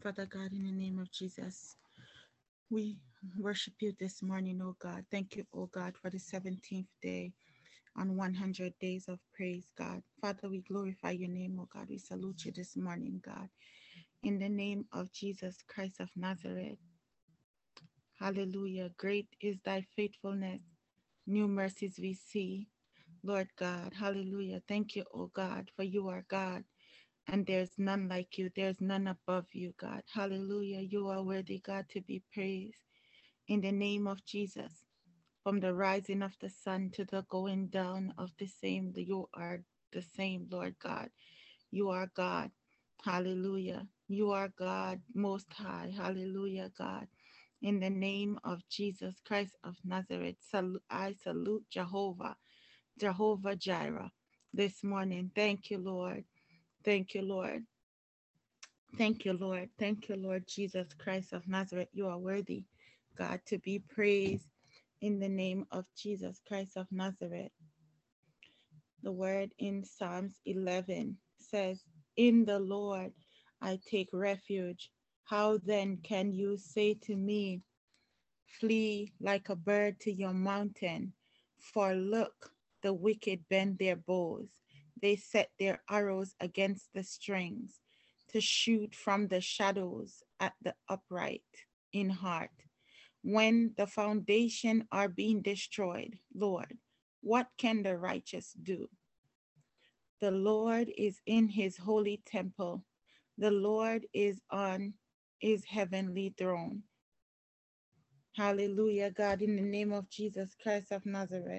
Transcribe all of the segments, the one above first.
Father God, in the name of Jesus, we worship you this morning, oh God. Thank you, oh God, for the 17th day on 100 days of praise, God. Father, we glorify your name, oh God. We salute you this morning, God. In the name of Jesus Christ of Nazareth, hallelujah. Great is thy faithfulness. New mercies we see, Lord God. Hallelujah. Thank you, oh God, for you are God. And there's none like you. There's none above you, God. Hallelujah. You are worthy, God, to be praised. In the name of Jesus, from the rising of the sun to the going down of the same, you are the same, Lord God. You are God. Hallelujah. You are God most high. Hallelujah, God. In the name of Jesus Christ of Nazareth, I salute Jehovah, Jehovah Jireh, this morning. Thank you, Lord. Thank you, Lord. Thank you, Lord. Thank you, Lord Jesus Christ of Nazareth. You are worthy, God, to be praised in the name of Jesus Christ of Nazareth. The word in Psalms 11 says, "In the Lord I take refuge. How then can you say to me, flee like a bird to your mountain? For look, the wicked bend their bows. They set their arrows against the strings to shoot from the shadows at the upright in heart. When the foundation are being destroyed, Lord, what can the righteous do? The Lord is in his holy temple. The Lord is on his heavenly throne. Hallelujah, God, in the name of Jesus Christ of Nazareth.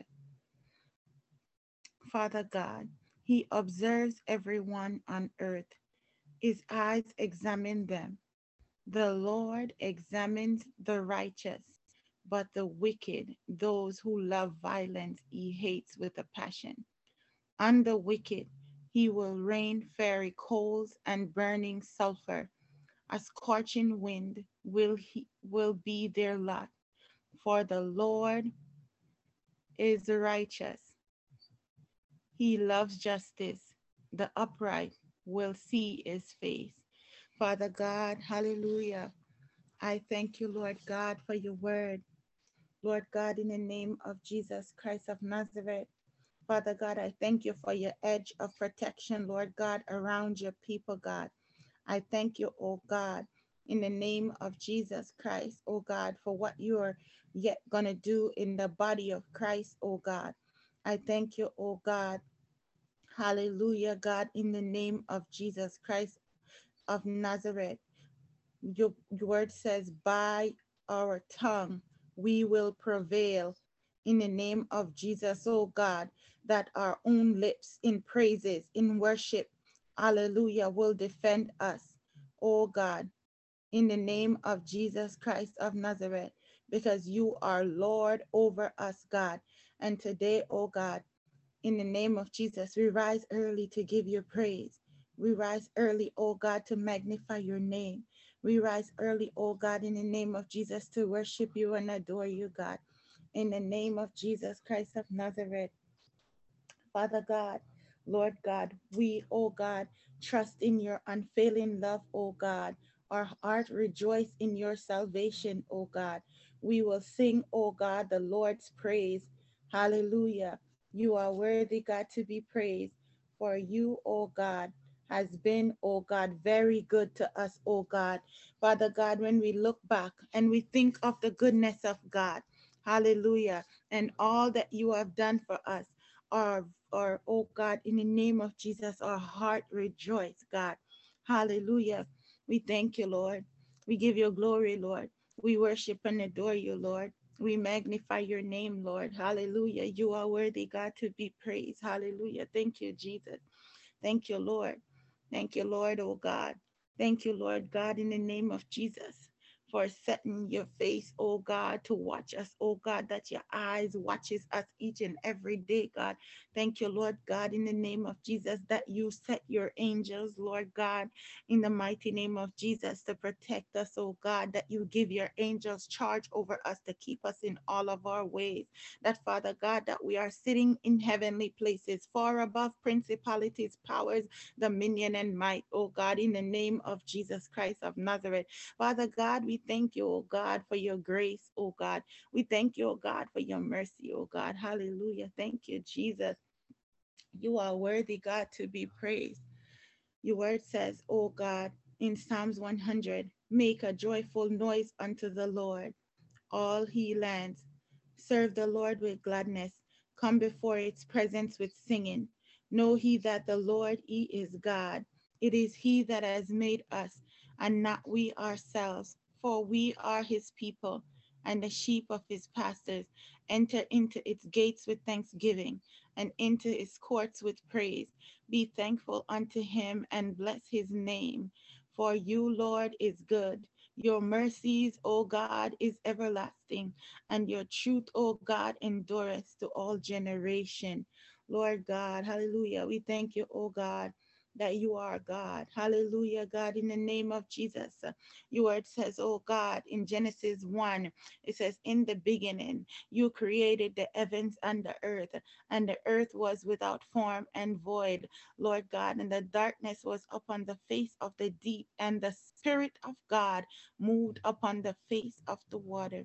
Father God, he observes everyone on earth. His eyes examine them. The Lord examines the righteous, but the wicked, those who love violence, he hates with a passion. On the wicked, he will rain fiery coals and burning sulfur. A scorching wind will be their lot. For the Lord is righteous. He loves justice. The upright will see his face. Father God, hallelujah. I thank you, Lord God, for your word. Lord God, in the name of Jesus Christ of Nazareth. Father God, I thank you for your edge of protection, Lord God, around your people, God. I thank you, oh God, in the name of Jesus Christ, oh God, for what you are yet going to do in the body of Christ, oh God. I thank you, oh God. Hallelujah, God, in the name of Jesus Christ of Nazareth. Your word says, by our tongue we will prevail in the name of Jesus, oh God, that our own lips in praises, in worship, hallelujah, will defend us, oh God, in the name of Jesus Christ of Nazareth, because you are Lord over us, God. And today, oh God, in the name of Jesus, we rise early to give you praise. We rise early, oh God, to magnify your name. We rise early, oh God, in the name of Jesus, to worship you and adore you, God. In the name of Jesus Christ of Nazareth, Father God, Lord God, we, oh God, trust in your unfailing love, oh God. Our heart rejoice in your salvation, oh God. We will sing, oh God, the Lord's praise. Hallelujah. You are worthy, God, to be praised. For you, oh God, has been, oh God, very good to us, oh God. Father God, when we look back and we think of the goodness of God, hallelujah, and all that you have done for us, our, oh God, in the name of Jesus, our heart rejoice, God. Hallelujah. We thank you, Lord. We give you glory, Lord. We worship and adore you, Lord. We magnify your name, Lord. Hallelujah. You are worthy, God, to be praised. Hallelujah. Thank you, Jesus. Thank you, Lord. Thank you, Lord, oh God. Thank you, Lord God, in the name of Jesus. for setting your face, oh God, to watch us, oh God, that your eyes watches us each and every day, God. Thank you, Lord God, in the name of Jesus, that you set your angels, Lord God, in the mighty name of Jesus, to protect us, oh God, that you give your angels charge over us to keep us in all of our ways. That, Father God, that we are sitting in heavenly places, far above principalities, powers, dominion, and might, oh God, in the name of Jesus Christ of Nazareth. Father God, we thank you, oh God, for your grace, oh God. We thank you, oh God, for your mercy, oh God. Hallelujah. Thank you, Jesus. You are worthy, God, to be praised. Your word says, oh God, in Psalms 100, make a joyful noise unto the Lord, all he lands. Serve the Lord with gladness. Come before its presence with singing. Know he that the Lord, he is God. It is he that has made us, and not we ourselves. For we are his people, and the sheep of his pastors. Enter into its gates with thanksgiving, and into his courts with praise. Be thankful unto him, and bless his name. For you, Lord, is good. Your mercies, O God, is everlasting, and your truth, O God, endureth to all generation. Lord God, hallelujah. We thank you, O God, that you are God. Hallelujah, God, in the name of Jesus. Your word says, oh God, in Genesis 1, it says, in the beginning, you created the heavens and the earth was without form and void, Lord God, and the darkness was upon the face of the deep, and the Spirit of God moved upon the face of the water.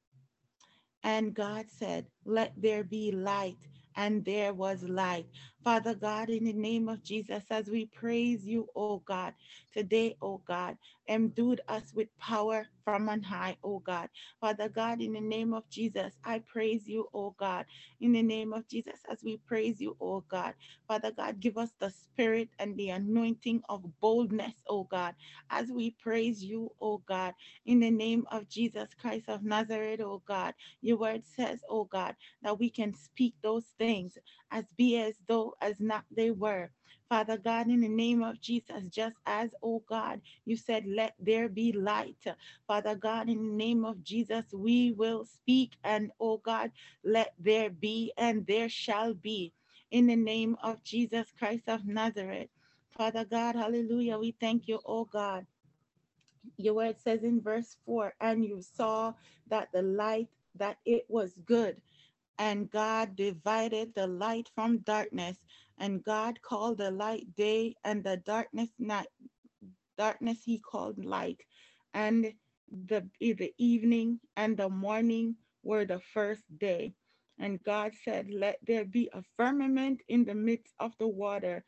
And God said, let there be light. And there was light. Father God, in the name of Jesus, as we praise you, oh God, today, oh God, endued us with power from on high, oh God. Father God, in the name of Jesus, I praise you, oh God. In the name of Jesus, as we praise you, oh God. Father God, give us the spirit and the anointing of boldness, oh God, as we praise you, oh God. In the name of Jesus Christ of Nazareth, oh God. Your word says, oh God, that we can speak those things as be as though as not they were. Father God, in the name of Jesus, just as, oh God, you said, let there be light. Father God, in the name of Jesus, we will speak and, oh God, let there be and there shall be. In the name of Jesus Christ of Nazareth. Father God, hallelujah, we thank you, oh God. Your word says in verse 4, and you saw that the light, that it was good, and God divided the light from darkness, and God called the light day, and the darkness night. Darkness he called light. And the evening and the morning were the first day. And God said, let there be a firmament in the midst of the water,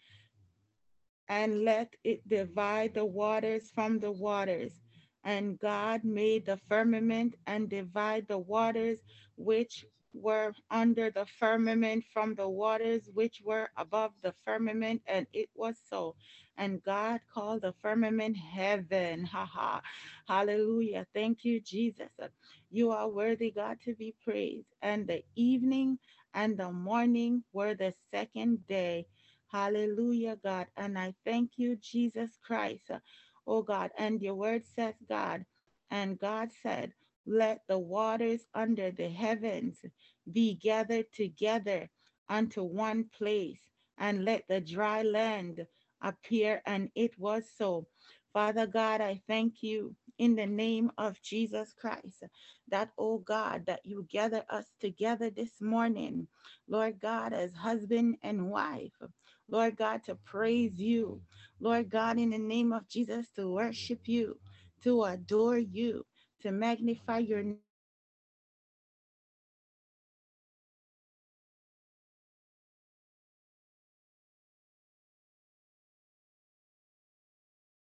and let it divide the waters from the waters. And God made the firmament and divide the waters which were under the firmament from the waters which were above the firmament, and it was so. And God called the firmament heaven. Ha ha. Hallelujah. Thank you, Jesus. You are worthy, God, to be praised. And the evening and the morning were the second day. Hallelujah, God. And I thank you, Jesus Christ. Oh God. And your word says, God, and God said, let the waters under the heavens be gathered together unto one place, and let the dry land appear. And it was so. Father God, I thank you in the name of Jesus Christ that, oh God, that you gather us together this morning, Lord God, as husband and wife. Lord God, to praise you. Lord God, in the name of Jesus, to worship you, to adore you, to magnify your name, oh God, in the name of Jesus. Father God, hallelujah. We thank you, oh God, that you are worthy, God, to be praised. Hallelujah. Thank you, Jesus.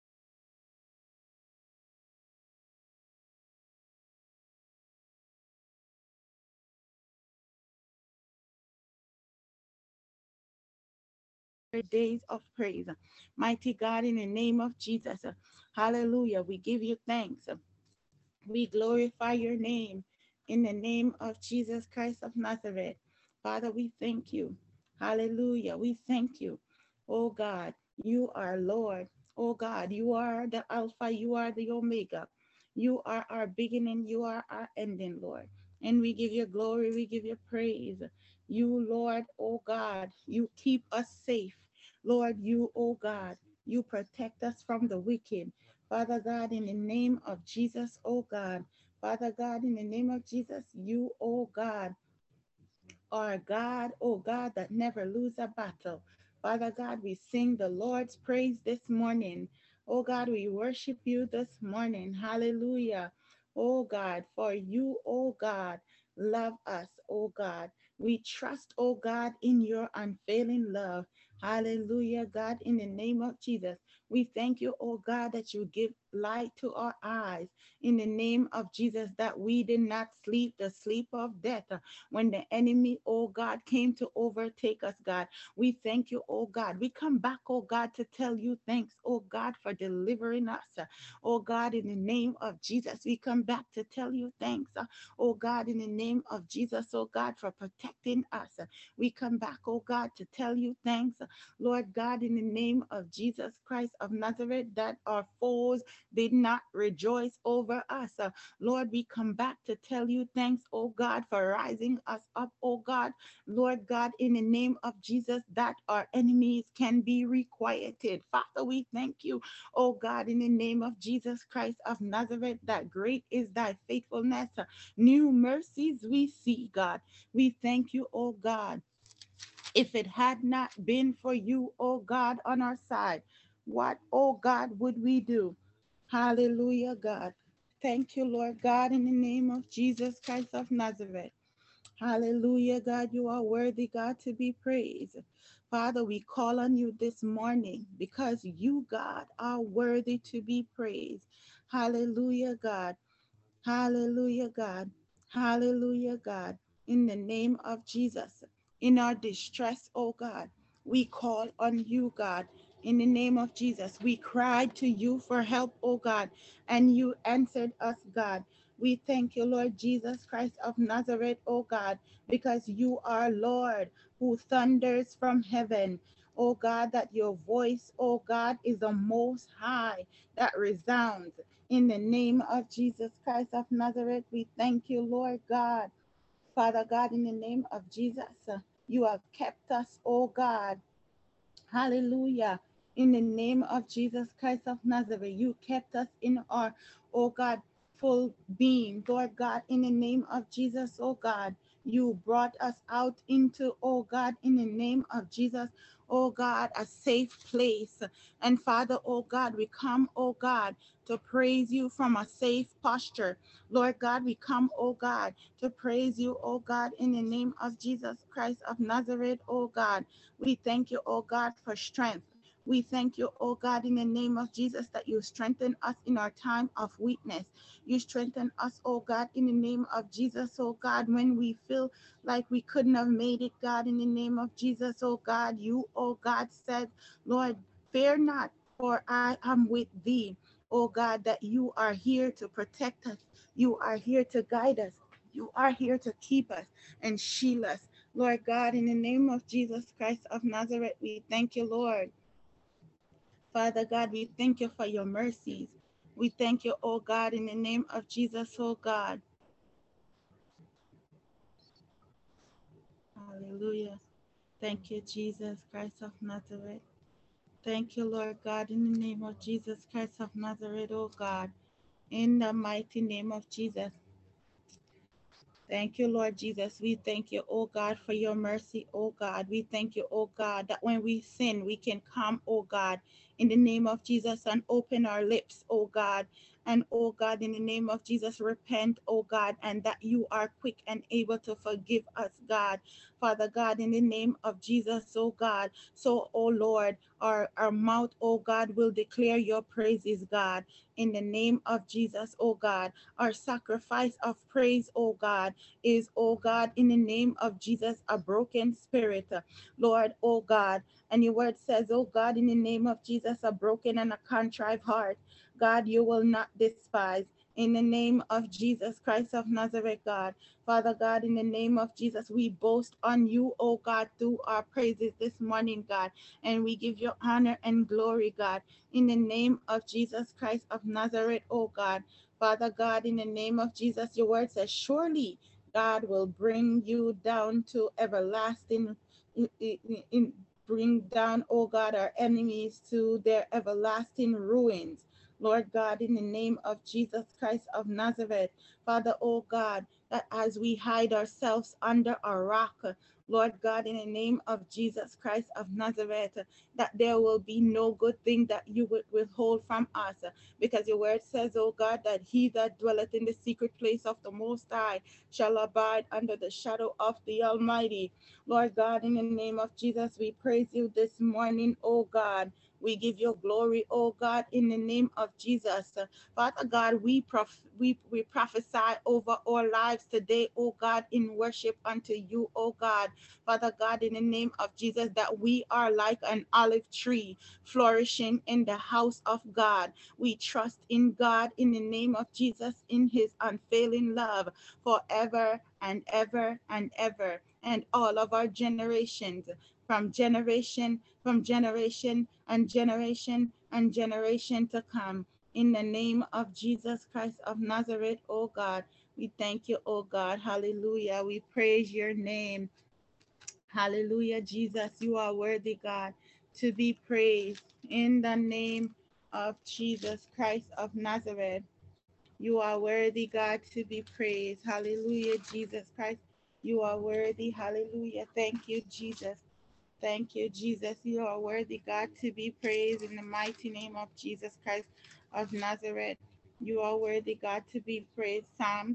Days of praise. Mighty God, in the name of Jesus. Hallelujah. We give you thanks. We glorify your name in the name of Jesus Christ of Nazareth. Father, we thank you. Hallelujah. We thank you. Oh God, you are Lord. Oh God, you are the Alpha, you are the Omega. You are our beginning. You are our ending, Lord. And we give you glory. We give you praise. You, Lord, oh God, you keep us safe. Lord, you, oh God, you protect us from the wicked. Father God, in the name of Jesus, oh God. Father God, in the name of Jesus, you, oh God, our God, oh God, that never lose a battle. Father God, we sing the Lord's praise this morning. Oh God, we worship you this morning. Hallelujah. Oh God, for you, oh God, love us, oh God. We trust, oh God, in your unfailing love. Hallelujah, God, in the name of Jesus. We thank you, oh God, that you give light to our eyes. In the name of Jesus, that we did not sleep the sleep of death when the enemy, oh God, came to overtake us, God. We thank you, oh God. We come back, oh God, to tell you thanks, oh God, for delivering us. Oh God, in the name of Jesus, we come back to tell you thanks. Oh God, in the name of Jesus, oh God, for protecting us. We come back, oh God, to tell you thanks. Lord God, in the name of Jesus Christ of Nazareth, that our foes did not rejoice over us. Lord, we come back to tell you thanks, oh God, for rising us up, oh God. Lord God, in the name of Jesus, that our enemies can be requited. Father, we thank you, oh God, in the name of Jesus Christ of Nazareth, that great is thy faithfulness. New mercies we see, God. We thank you, oh God. If it had not been for you, oh God, on our side, what, oh God, would we do? Hallelujah, God. Thank you, Lord God, in the name of Jesus Christ of Nazareth. Hallelujah, God. You are worthy, God, to be praised. Father, we call on you this morning because you, God, are worthy to be praised. Hallelujah, God. Hallelujah, God. Hallelujah, God. In the name of Jesus, in our distress, oh God, we call on you, God. In the name of Jesus, we cried to you for help, oh God, and you answered us, God. We thank you, Lord Jesus Christ of Nazareth, oh God, because you are Lord who thunders from heaven. Oh God, that your voice, oh God, is the most high that resounds in the name of Jesus Christ of Nazareth. We thank you, Lord God. Father God, in the name of Jesus, you have kept us, oh God. Hallelujah. In the name of Jesus Christ of Nazareth, you kept us in our, oh God, full being. Lord God, in the name of Jesus, oh God, you brought us out into, oh God, in the name of Jesus, oh God, a safe place. And Father, oh God, we come, oh God, to praise you from a safe posture. Lord God, we come, oh God, to praise you, oh God, in the name of Jesus Christ of Nazareth, oh God. We thank you, oh God, for strength. We thank you, oh God, in the name of Jesus, that you strengthen us in our time of weakness. You strengthen us, oh God, in the name of Jesus, oh God, when we feel like we couldn't have made it, God, in the name of Jesus, oh God. You, oh God, said, Lord, fear not, for I am with thee, oh God, that you are here to protect us. You are here to guide us. You are here to keep us and shield us. Lord God, in the name of Jesus Christ of Nazareth, we thank you, Lord. Father God, we thank you for your mercies. We thank you, oh God, in the name of Jesus, oh God. Hallelujah. Thank you, Jesus Christ of Nazareth. Thank you, Lord God, in the name of Jesus Christ of Nazareth, oh God. In the mighty name of Jesus. Thank you, Lord Jesus. We thank you, oh God, for your mercy, oh God. We thank you, oh God, that when we sin, we can come, oh God, in the name of Jesus and open our lips, oh God. And oh God, in the name of Jesus, repent, oh God, and that you are quick and able to forgive us, God. Father God, in the name of Jesus, oh God. So, oh Lord, our mouth, oh God, will declare your praises, God. In the name of Jesus, oh God, our sacrifice of praise, oh God, is, oh God, in the name of Jesus, a broken spirit, Lord, oh God. And your word says, oh God, in the name of Jesus, a broken and a contrite heart, God, you will not despise. In the name of Jesus Christ of Nazareth, God. Father God, in the name of Jesus, we boast on you, oh God, through our praises this morning, God. And we give you honor and glory, God. In the name of Jesus Christ of Nazareth, oh God. Father God, in the name of Jesus, your word says, surely God will bring you down to everlasting, bring down, oh God, our enemies to their everlasting ruins. Lord God, in the name of Jesus Christ of Nazareth, Father, oh God, that as we hide ourselves under a rock, Lord God, in the name of Jesus Christ of Nazareth, that there will be no good thing that you would withhold from us. Because your word says, oh God, that he that dwelleth in the secret place of the Most High shall abide under the shadow of the Almighty. Lord God, in the name of Jesus, we praise you this morning, oh God. We give you glory, oh God, in the name of Jesus. Father God, we prophesy over our lives today, oh God, in worship unto you, oh God. Father God, in the name of Jesus, that we are like an olive tree flourishing in the house of God. We trust in God in the name of Jesus, in his unfailing love forever and ever and ever, and all of our generations, from generation and generation and generation to come. In the name of Jesus Christ of Nazareth, oh God, we thank you, oh God. Hallelujah. We praise your name. Hallelujah, Jesus. You are worthy, God, to be praised. In the name of Jesus Christ of Nazareth, you are worthy, God, to be praised. Hallelujah, Jesus Christ. You are worthy. Hallelujah. Thank you, Jesus. Thank you, Jesus. You are worthy, God, to be praised in the mighty name of Jesus Christ of Nazareth. You are worthy, God, to be praised. Psalms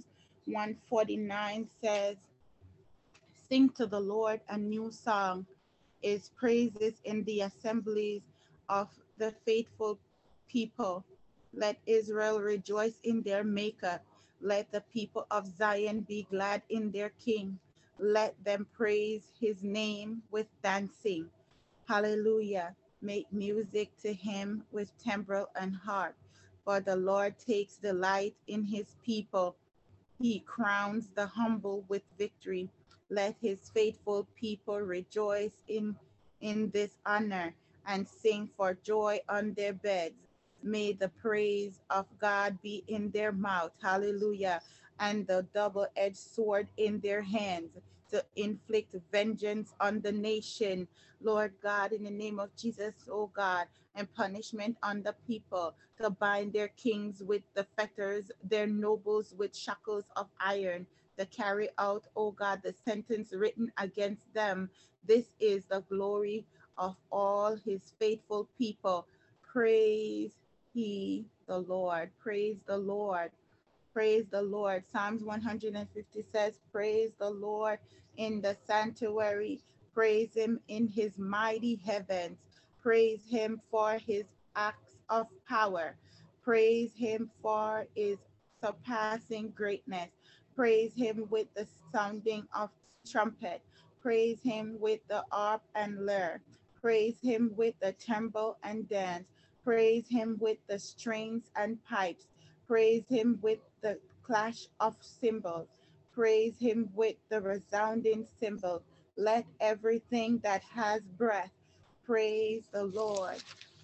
149 says, sing to the Lord a new song, is praises in the assemblies of the faithful people. Let Israel rejoice in their maker. Let the people of Zion be glad in their king. Let them praise his name with dancing. Hallelujah. Make music to him with timbrel and harp. For the Lord takes delight in his people. He crowns the humble with victory. Let his faithful people rejoice in this honor and sing for joy on their beds. May the praise of God be in their mouth. Hallelujah. And the double edged sword in their hands to inflict vengeance on the nation. Lord God, in the name of Jesus, oh God, and punishment on the people, to bind their kings with the fetters, their nobles with shackles of iron, to carry out, O God, the sentence written against them. This is the glory of all his faithful people. Praise he the Lord. Praise the Lord. Praise the Lord. Psalms 150 says, praise the Lord in the sanctuary. Praise him in his mighty heavens. Praise him for his acts of power. Praise him for his surpassing greatness. Praise him with the sounding of trumpet. Praise him with the harp and lyre. Praise him with the timbrel and dance. Praise him with the strings and pipes. Praise him with the clash of cymbals. Praise him with the resounding cymbals. Let everything that has breath praise the Lord.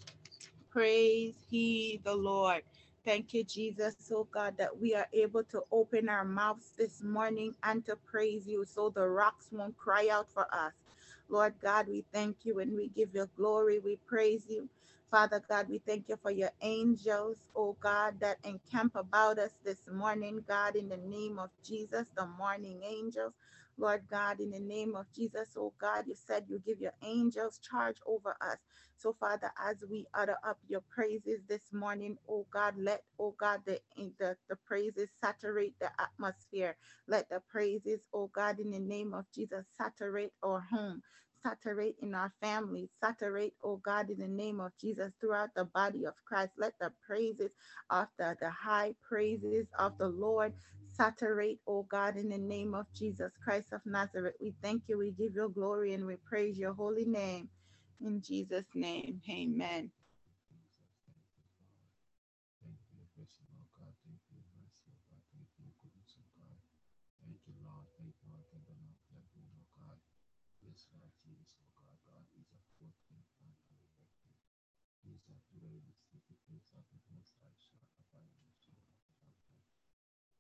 Praise he the Lord. Thank you, Jesus, oh God, that we are able to open our mouths this morning and to praise you so the rocks won't cry out for us. Lord God, we thank you and we give you glory. We praise you. Father God, we thank you for your angels, oh God, that encamp about us this morning, God, in the name of Jesus, the morning angels. Lord God, in the name of Jesus, oh God, you said you give your angels charge over us. So, Father, as we utter up your praises this morning, oh God, let, oh God, the praises saturate the atmosphere. Let the praises, oh God, in the name of Jesus, saturate our home, saturate in our families, saturate, oh God, in the name of Jesus, throughout the body of Christ. Let the praises of the high praises of the Lord saturate, oh God, in the name of Jesus Christ of Nazareth. We thank you, we give you glory, and we praise your holy name. In Jesus' name, amen.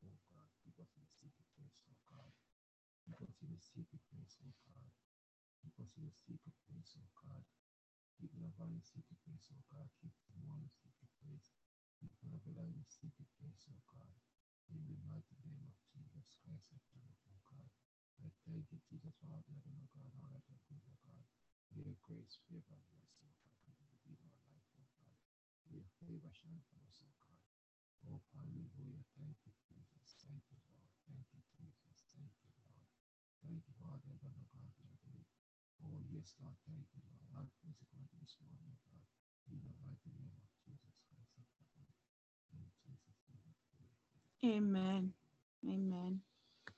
Oh God, keep us in the secret place, oh God. Keep us in the secret place, oh God. Keep us in the secret place, oh God. Keep Nava in the secret place, oh God. Keep Timon in the secret place. Keep Navella in the secret place, oh God. In the mighty name of Jesus Christ, I pray, oh God. I thank you, Jesus, for all the heaven, oh God, all that you're good, oh God. May your grace, favor, and mercy, oh God, continue to be in our life, oh God. May your favor shine for us, oh God. Oh, hallelujah. Thank you, Jesus. Thank you, Lord. Thank you, Jesus. Thank you, Lord. Thank you for all the heaven, oh God, that you're doing. Oh, yes, Lord. Thank you, Lord. All praise is going to this morning, oh God. In the mighty name of Jesus Christ of Nazareth. In Jesus' name, I pray. Amen. Amen.